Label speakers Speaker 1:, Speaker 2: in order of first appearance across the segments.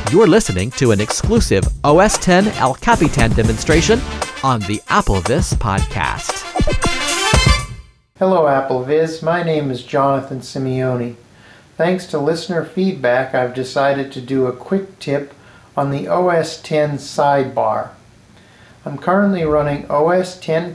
Speaker 1: You're listening to an exclusive OS X El Capitan demonstration on the AppleVis podcast.
Speaker 2: Hello AppleVis, my name is Jonathan Simeone. Thanks to listener feedback, I've decided to do a quick tip on the OS X sidebar. I'm currently running OS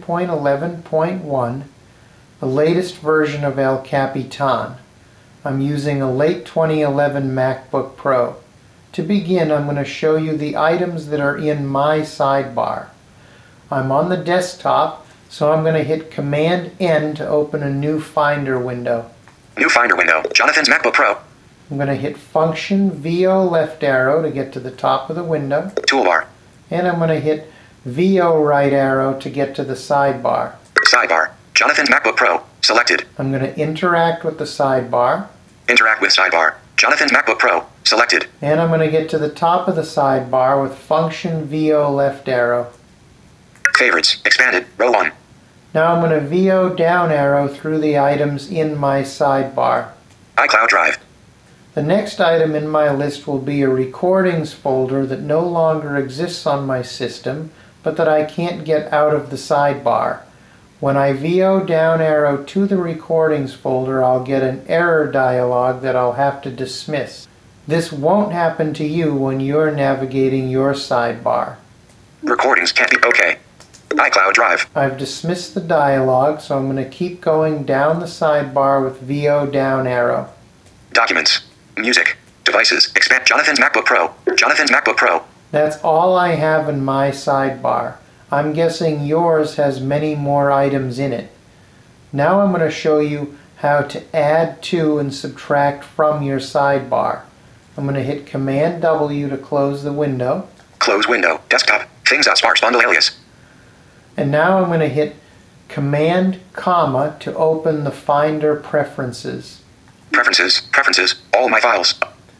Speaker 2: 10.11.1, the latest version of El Capitan. I'm using a late 2011 MacBook Pro. To begin, I'm going to show you the items that are in my sidebar. I'm on the desktop, so I'm going to hit Command-N to open a new Finder window.
Speaker 3: New Finder window, Jonathan's MacBook Pro.
Speaker 2: I'm going to hit Function VO left arrow to get to the top of the window.
Speaker 3: Toolbar.
Speaker 2: And I'm going to hit VO right arrow to get to the sidebar.
Speaker 3: Sidebar, Jonathan's MacBook Pro, selected.
Speaker 2: I'm going to interact with the sidebar.
Speaker 3: Interact with sidebar, Jonathan's MacBook Pro, selected.
Speaker 2: And I'm going to get to the top of the sidebar with Function VO left arrow.
Speaker 3: Favorites, expanded, row 1.
Speaker 2: Now I'm going to VO down arrow through the items in my sidebar.
Speaker 3: iCloud Drive.
Speaker 2: The next item in my list will be a recordings folder that no longer exists on my system, but that I can't get out of the sidebar. When I VO down arrow to the recordings folder, I'll get an error dialog that I'll have to dismiss. This won't happen to you when you're navigating your sidebar.
Speaker 3: Recordings can't be okay. iCloud Drive.
Speaker 2: I've dismissed the dialog, so I'm going to keep going down the sidebar with VO down arrow.
Speaker 3: Documents. Music. Devices. Expand Jonathan's MacBook Pro. Jonathan's MacBook Pro.
Speaker 2: That's all I have in my sidebar. I'm guessing yours has many more items in it. Now I'm going to show you how to add to and subtract from your sidebar. I'm going to hit Command W to close the window.
Speaker 3: Close window. Desktop. Things.sparse bundle alias.
Speaker 2: And now I'm going to hit Command comma to open the Finder preferences.
Speaker 3: Preferences, all my files.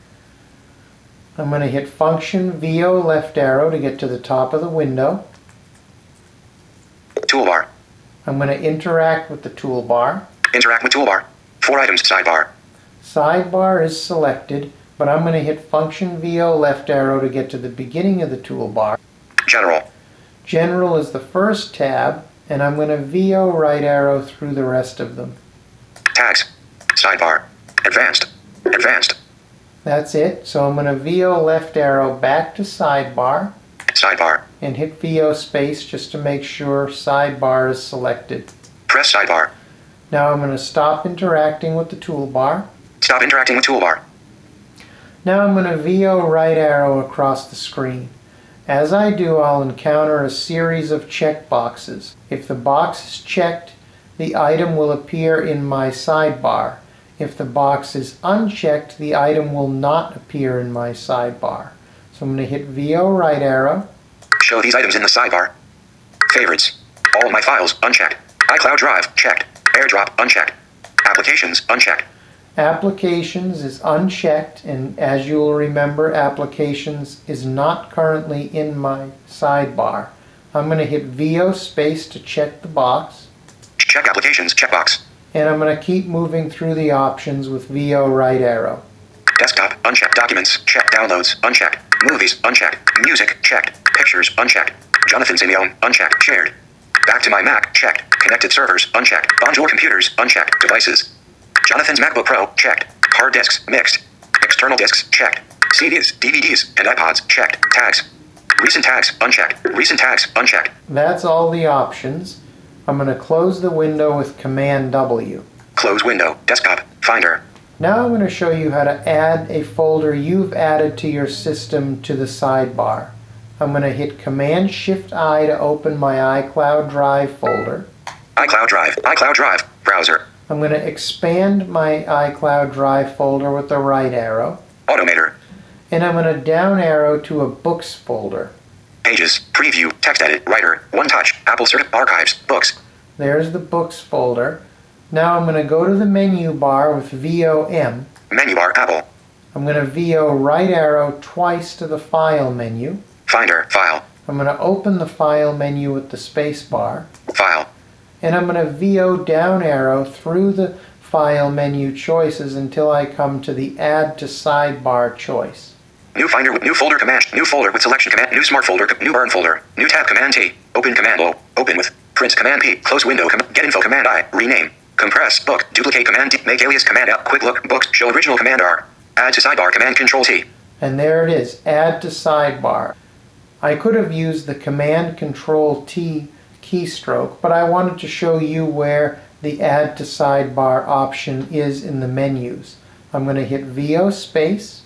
Speaker 2: I'm going to hit Function VO left arrow to get to the top of the window.
Speaker 3: Toolbar.
Speaker 2: I'm going to interact with the toolbar.
Speaker 3: Interact with toolbar. 4 items, sidebar.
Speaker 2: Sidebar is selected, but I'm going to hit Function VO left arrow to get to the beginning of the toolbar.
Speaker 3: General.
Speaker 2: General is the first tab, and I'm going to VO right arrow through the rest of them.
Speaker 3: Tags. Sidebar. Advanced.
Speaker 2: That's it. So I'm going to VO left arrow back to sidebar.
Speaker 3: Sidebar.
Speaker 2: And hit VO space just to make sure sidebar is selected.
Speaker 3: Press sidebar.
Speaker 2: Now I'm going to stop interacting with the toolbar.
Speaker 3: Stop interacting with toolbar.
Speaker 2: Now I'm going to VO right arrow across the screen. As I do, I'll encounter a series of checkboxes. If the box is checked, the item will appear in my sidebar. If the box is unchecked, the item will not appear in my sidebar. So I'm going to hit VO right arrow.
Speaker 3: Show these items in the sidebar. Favorites. All my files, unchecked. iCloud Drive, checked. AirDrop, unchecked. Applications, unchecked.
Speaker 2: Applications is unchecked, and as you will remember, Applications is not currently in my sidebar. I'm going to hit VO space to check the box.
Speaker 3: Check Applications, checkbox.
Speaker 2: And I'm going to keep moving through the options with VO right arrow.
Speaker 3: Desktop, unchecked. Documents, checked. Downloads, unchecked. Movies, unchecked. Music, checked. Pictures, unchecked. Jonathan Simeone, unchecked. Shared. Back to my Mac, checked. Connected servers, unchecked. Bonjour computers, unchecked. Devices. Jonathan's MacBook Pro, checked. Hard disks, mixed. External disks, checked. CDs, DVDs, and iPods, checked. Tags. Recent tags, unchecked. Recent tags, unchecked.
Speaker 2: That's all the options. I'm going to close the window with Command W.
Speaker 3: Close window. Desktop. Finder.
Speaker 2: Now I'm going to show you how to add a folder you've added to your system to the sidebar. I'm going to hit Command-Shift-I to open my iCloud Drive folder.
Speaker 3: iCloud Drive, browser.
Speaker 2: I'm going to expand my iCloud Drive folder with the right arrow.
Speaker 3: Automator.
Speaker 2: And I'm going to down arrow to a Books folder.
Speaker 3: Pages, preview, text edit, writer, one touch, Apple Certificate, archives, books.
Speaker 2: There's the Books folder. Now I'm going to go to the menu bar with VOM.
Speaker 3: Menu bar, Apple.
Speaker 2: I'm going to VO right arrow twice to the File menu.
Speaker 3: Finder, file.
Speaker 2: I'm going to open the File menu with the space bar.
Speaker 3: File.
Speaker 2: And I'm going to VO down arrow through the File menu choices until I come to the Add to Sidebar choice.
Speaker 3: New Finder with new folder command. New folder with selection command. New Smart folder. New Burn folder. New tab command T. Open command O. Open with. Print command P. Close window. Get info command I. Rename. Compress. Book. Duplicate command D. Make alias command L. Quick look. Books. Show original command R. Add to sidebar command Control T.
Speaker 2: And there it is. Add to sidebar. I could have used the command Control T keystroke, but I wanted to show you where the Add to Sidebar option is in the menus. I'm going to hit VO space.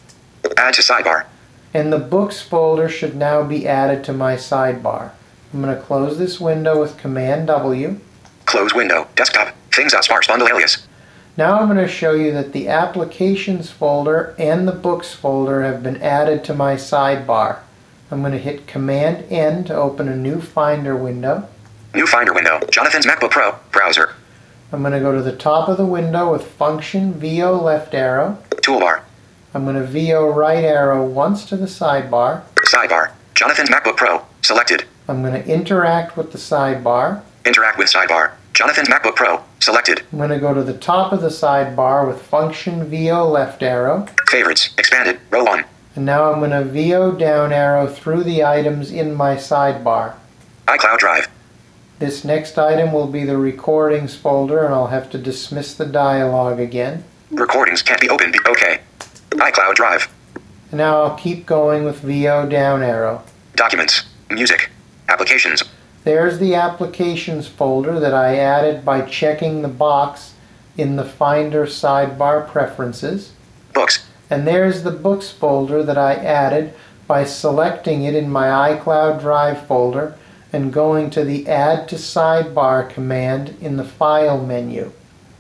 Speaker 3: Add to sidebar.
Speaker 2: And the Books folder should now be added to my sidebar. I'm going to close this window with Command W.
Speaker 3: Close window. Desktop. Things out sparse bundle alias.
Speaker 2: Now I'm going to show you that the Applications folder and the Books folder have been added to my sidebar. I'm going to hit Command N to open a new Finder window.
Speaker 3: New Finder window. Jonathan's MacBook Pro. Browser.
Speaker 2: I'm going to go to the top of the window with Function VO left arrow.
Speaker 3: Toolbar.
Speaker 2: I'm going to VO right arrow once to the sidebar.
Speaker 3: Sidebar. Jonathan's MacBook Pro. Selected.
Speaker 2: I'm going to interact with the sidebar.
Speaker 3: Interact with sidebar. Jonathan's MacBook Pro. Selected.
Speaker 2: I'm going to go to the top of the sidebar with Function VO left arrow.
Speaker 3: Favorites. Expanded. Row 1.
Speaker 2: And now I'm going to VO down arrow through the items in my sidebar.
Speaker 3: iCloud Drive.
Speaker 2: This next item will be the Recordings folder, and I'll have to dismiss the dialog again.
Speaker 3: Recordings can't be opened. OK. iCloud Drive.
Speaker 2: And now I'll keep going with VO down arrow.
Speaker 3: Documents. Music. Applications.
Speaker 2: There's the Applications folder that I added by checking the box in the Finder sidebar preferences.
Speaker 3: Books.
Speaker 2: And there's the Books folder that I added by selecting it in my iCloud Drive folder and going to the Add to Sidebar command in the File menu.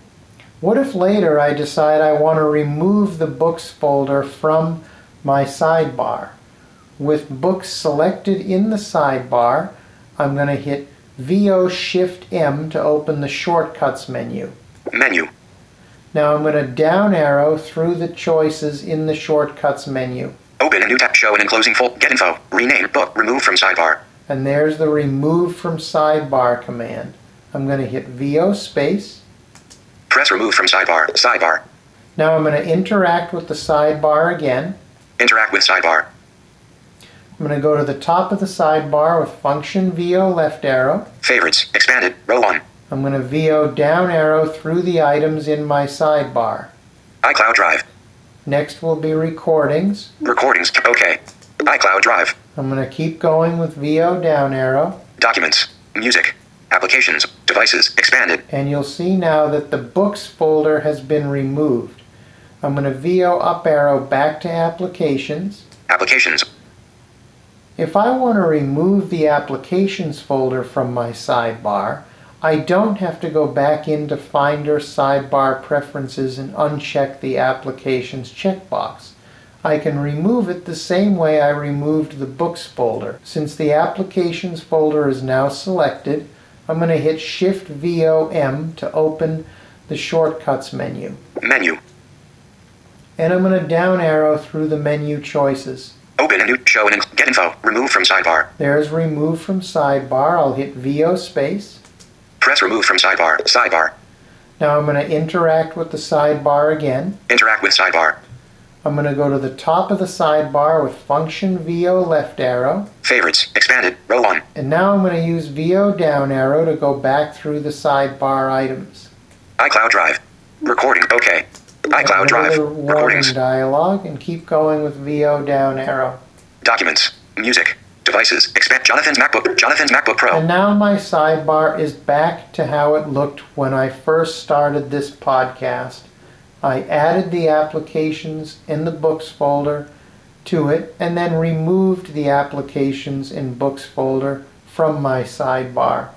Speaker 2: What if later I decide I want to remove the Books folder from my sidebar? With Books selected in the sidebar, I'm going to hit VO Shift M to open the Shortcuts menu.
Speaker 3: Menu.
Speaker 2: Now I'm going to down arrow through the choices in the Shortcuts menu.
Speaker 3: Open a new tab. Show an enclosing folder. Get info. Rename. Book. Remove from sidebar.
Speaker 2: And there's the Remove from Sidebar command. I'm going to hit VO space.
Speaker 3: Press remove from sidebar. Sidebar.
Speaker 2: Now I'm going to interact with the sidebar again.
Speaker 3: Interact with sidebar.
Speaker 2: I'm going to go to the top of the sidebar with Function VO left arrow.
Speaker 3: Favorites. Expanded. Row 1.
Speaker 2: I'm going to VO down arrow through the items in my sidebar.
Speaker 3: iCloud Drive.
Speaker 2: Next will be Recordings.
Speaker 3: Recordings. OK. iCloud Drive.
Speaker 2: I'm going to keep going with VO down arrow.
Speaker 3: Documents. Music. Applications. Devices. Expanded.
Speaker 2: And you'll see now that the Books folder has been removed. I'm going to VO up arrow back to Applications.
Speaker 3: Applications.
Speaker 2: If I want to remove the Applications folder from my sidebar, I don't have to go back into Finder Sidebar Preferences and uncheck the Applications checkbox. I can remove it the same way I removed the Books folder. Since the Applications folder is now selected, I'm going to hit Shift VO M to open the Shortcuts menu.
Speaker 3: Menu.
Speaker 2: And I'm going to down arrow through the menu choices.
Speaker 3: Open a new. Show an get info. Remove from sidebar.
Speaker 2: There's Remove from Sidebar. I'll hit VO space.
Speaker 3: Press remove from sidebar. Sidebar.
Speaker 2: Now I'm going to interact with the sidebar again.
Speaker 3: Interact with sidebar.
Speaker 2: I'm going to go to the top of the sidebar with Function VO left arrow.
Speaker 3: Favorites. Expanded. Row 1.
Speaker 2: And now I'm going to use VO down arrow to go back through the sidebar items.
Speaker 3: iCloud Drive. Recording. OK. iCloud Drive. Recordings.
Speaker 2: Dialog and keep going with VO down arrow.
Speaker 3: Documents. Music. Devices. Expand Jonathan's MacBook Pro.
Speaker 2: And now my sidebar is back to how it looked when I first started this podcast. I added the Applications in the Books folder to it and then removed the Applications in Books folder from my sidebar.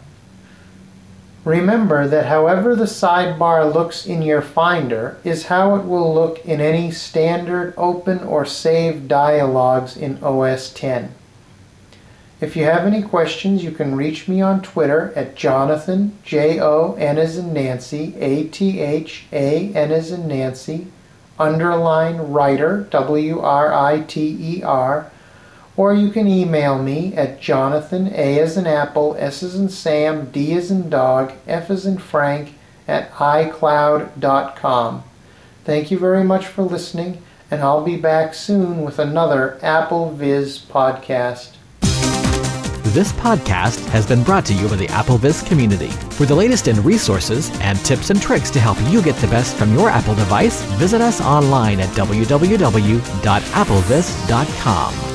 Speaker 2: Remember that however the sidebar looks in your Finder is how it will look in any standard open or save dialogues in OS X. If you have any questions, you can reach me on Twitter at Jonathan, J-O-N as in Nancy, A-T-H-A-N as in Nancy, _writer, W-R-I-T-E-R, or you can email me at Jonathan, A as in Apple, S as in Sam, D as in Dog, F as in Frank, at iCloud.com. Thank you very much for listening, and I'll be back soon with another Apple Viz podcast.
Speaker 1: This podcast has been brought to you by the AppleVis community. For the latest in resources and tips and tricks to help you get the best from your Apple device, visit us online at www.applevis.com.